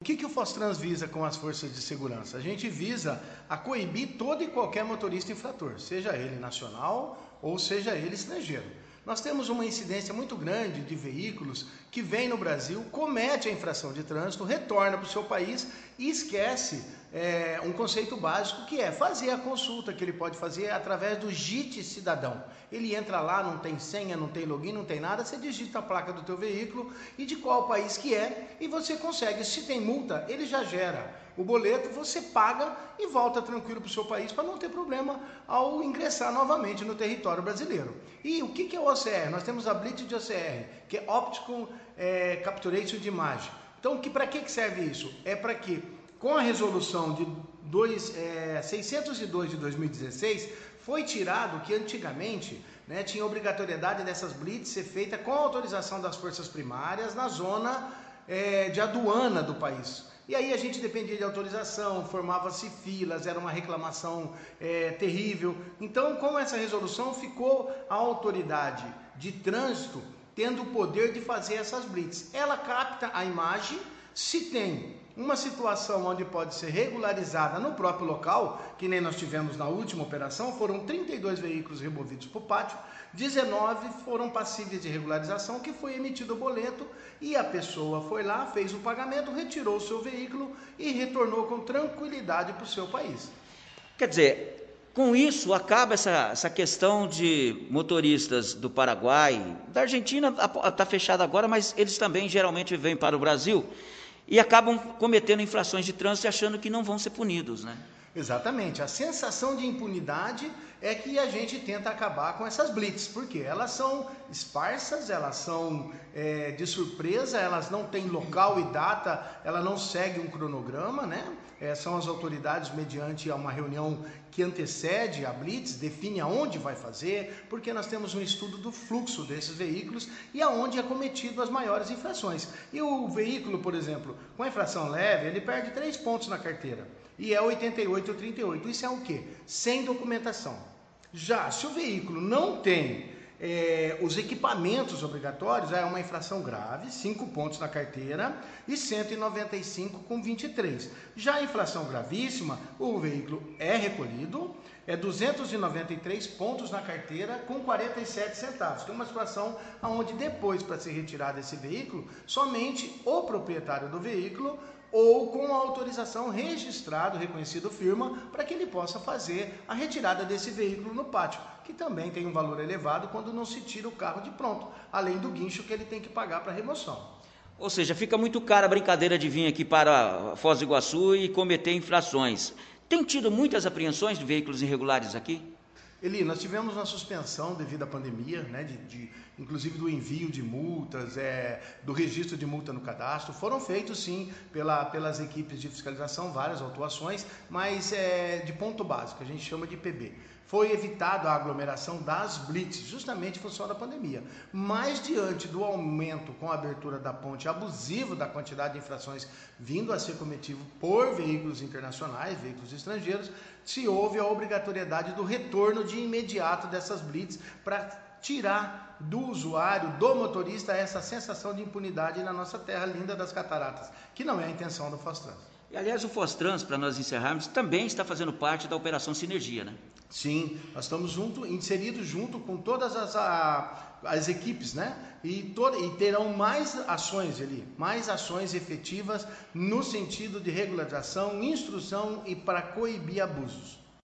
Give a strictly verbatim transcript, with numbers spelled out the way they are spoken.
O que, que o Fostrans visa com as forças de segurança? A gente visa a coibir todo e qualquer motorista infrator, seja ele nacional ou seja ele estrangeiro. Nós temos uma incidência muito grande de veículos que vêm no Brasil, comete a infração de trânsito, retorna para o seu país e esquece é, um conceito básico que é fazer a consulta que ele pode fazer através do J I T Cidadão. Ele entra lá, não tem senha, não tem login, não tem nada, você digita a placa do teu veículo e de qual país que é e você consegue. Se tem multa, ele já gera o boleto, você paga e volta tranquilo para o seu país para não ter problema ao ingressar novamente no território brasileiro. E o que, que é o O C R? Nós temos a Blitz de O C R, que é Optical é, Capturation de Imagem. Então, para que, que serve isso? É para que, com a resolução de dois, é, seiscentos e dois de dois mil e dezesseis, foi tirado que antigamente né, tinha obrigatoriedade dessas blitz ser feita com autorização das forças primárias na zona é, de aduana do país. E aí a gente dependia de autorização, formava-se filas, era uma reclamação é, terrível. Então, com essa resolução, ficou a autoridade de trânsito tendo o poder de fazer essas blitz. Ela capta a imagem, se tem uma situação onde pode ser regularizada no próprio local, que nem nós tivemos na última operação, foram trinta e dois veículos removidos para o pátio, dezenove foram passíveis de regularização, que foi emitido o boleto e a pessoa foi lá, fez o pagamento, retirou o seu veículo e retornou com tranquilidade para o seu país. Quer dizer, com isso acaba essa, essa questão de motoristas do Paraguai, da Argentina está fechada agora, mas eles também geralmente vêm para o Brasil e acabam cometendo infrações de trânsito e achando que não vão ser punidos, né? Exatamente, a sensação de impunidade é que a gente tenta acabar com essas blitz, porque elas são esparsas, elas são é, de surpresa, elas não têm local e data, ela não segue um cronograma, né? É, são as autoridades mediante uma reunião que antecede a blitz, define aonde vai fazer, porque nós temos um estudo do fluxo desses veículos e aonde é cometido as maiores infrações. E o veículo, por exemplo, com a infração leve, ele perde três pontos na carteira. E é oitenta e oito ou trinta e oito. Isso é o quê? Sem documentação. Já se o veículo não tem é, os equipamentos obrigatórios, é uma infração grave, cinco pontos na carteira e cento e noventa e cinco com vinte e três. Já a infração gravíssima, o veículo é recolhido, é duzentos e noventa e três pontos na carteira com quarenta e sete centavos. Tem uma situação onde depois, para ser retirado esse veículo, somente o proprietário do veículo ou com a autorização registrado, reconhecido firma, para que ele possa fazer a retirada desse veículo no pátio, que também tem um valor elevado quando não se tira o carro de pronto, além do guincho que ele tem que pagar para remoção. Ou seja, fica muito cara a brincadeira de vir aqui para Foz do Iguaçu e cometer infrações. Tem tido muitas apreensões de veículos irregulares aqui? Eli, nós tivemos uma suspensão devido à pandemia, né, de, de, inclusive do envio de multas, é, do registro de multa no cadastro. Foram feitos, sim, pela, pelas equipes de fiscalização, várias autuações, mas é, de ponto básico, a gente chama de P B. Foi evitado a aglomeração das blitz, justamente em função da pandemia. Mas, diante do aumento com a abertura da ponte abusivo da quantidade de infrações vindo a ser cometido por veículos internacionais, veículos estrangeiros, se houve a obrigatoriedade do retorno de imediato dessas blitz para tirar do usuário, do motorista, essa sensação de impunidade na nossa terra linda das cataratas, que não é a intenção do Fostrans. E, aliás, o Fostrans, para nós encerrarmos, também está fazendo parte da Operação Sinergia, né? Sim, nós estamos junto, inseridos junto com todas as, a, as equipes, né? E, to, e terão mais ações ali, mais ações efetivas no sentido de regularização, instrução e para coibir abusos.